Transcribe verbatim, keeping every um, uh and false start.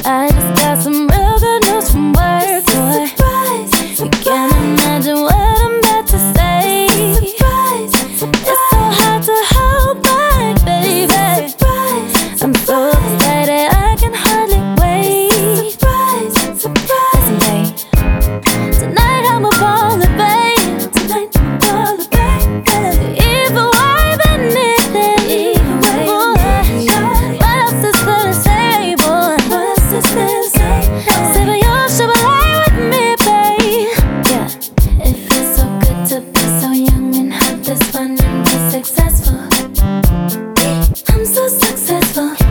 I just got some real good news from work, boy. You can't imagine what I'm about to say. It's so hard to hold back, baby. I'm so excited I can hardly wait. Listen, babe, tonight I'm up all the babe. Tonight I'm up all the babe. Either way, anything. What else is there to say, boy? What else is there to say? Say but you should lie with me, babe. Yeah, it feels so good to be so young and have this fun and be successful. I'm so successful.